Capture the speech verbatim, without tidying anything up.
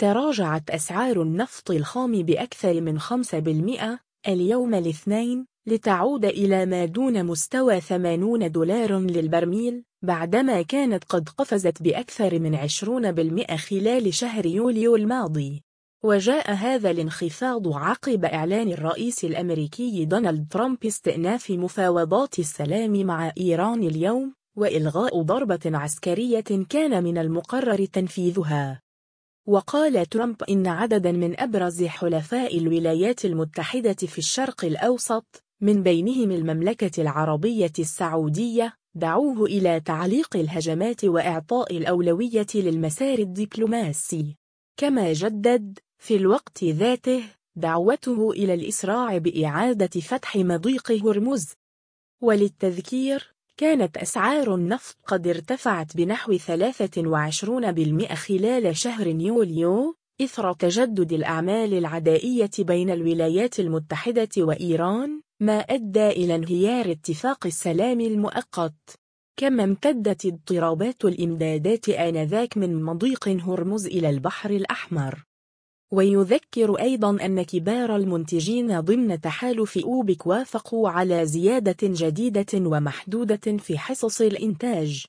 تراجعت أسعار النفط الخام بأكثر من خمسة بالمئة اليوم الاثنين لتعود إلى ما دون مستوى ثمانين دولار للبرميل، بعدما كانت قد قفزت بأكثر من عشرين بالمئة خلال شهر يوليو الماضي. وجاء هذا الانخفاض عقب إعلان الرئيس الأمريكي دونالد ترامب استئناف مفاوضات السلام مع إيران اليوم، وإلغاء ضربة عسكرية كان من المقرر تنفيذها. وقال ترامب إن عددا من أبرز حلفاء الولايات المتحدة في الشرق الأوسط، من بينهم المملكة العربية السعودية، دعوه إلى تعليق الهجمات وإعطاء الأولوية للمسار الدبلوماسي. كما جدد في الوقت ذاته دعوته إلى الإسراع بإعادة فتح مضيق هرمز. وللتذكير، كانت أسعار النفط قد ارتفعت بنحو ثلاثة وعشرين بالمئة خلال شهر يوليو إثر تجدد الأعمال العدائية بين الولايات المتحدة وإيران، ما أدى إلى انهيار اتفاق السلام المؤقت. كما امتدت اضطرابات الإمدادات آنذاك من مضيق هرمز إلى البحر الأحمر. ويذكر أيضا أن كبار المنتجين ضمن تحالف أوبك وافقوا على زيادة جديدة ومحدودة في حصص الإنتاج.